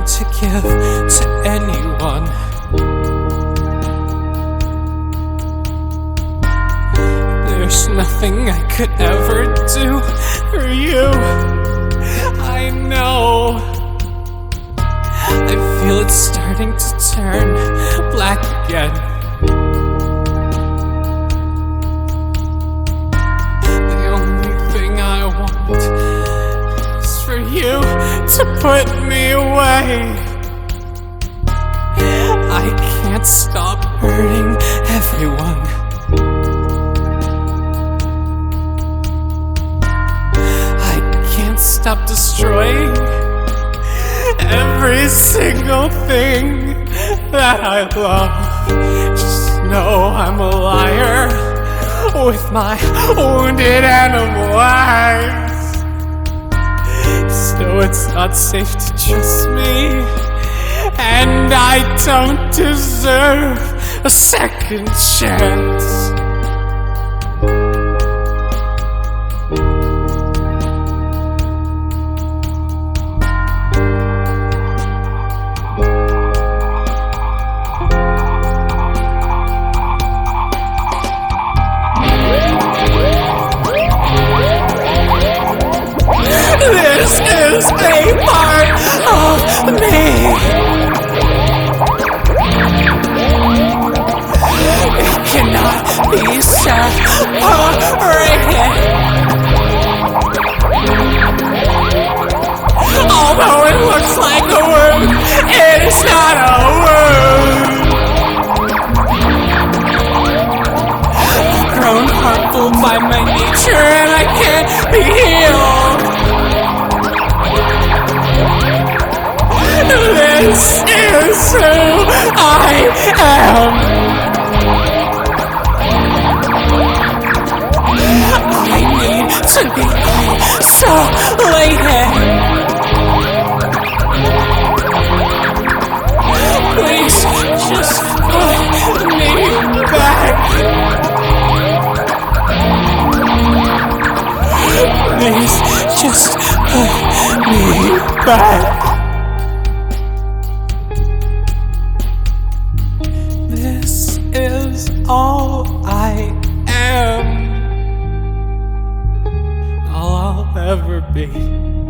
to give to anyone. There's nothing I could ever do for you. I know. I feel it's starting to turn black again. The only thing I want is for you to put me away. I can't stop hurting everyone. Stop destroying every single thing that I love. Just know I'm a liar with my wounded animal eyes. So it's not safe to trust me, and I don't deserve a second chance. This is a part of me. It cannot be separated. Although it looks like a wound, it is not a wound. I've grown harmful by my nature, and I can't be healed. This is who I am. I need to be isolated. Please just put me back. Please just put me back. This is all I am, all I'll ever be.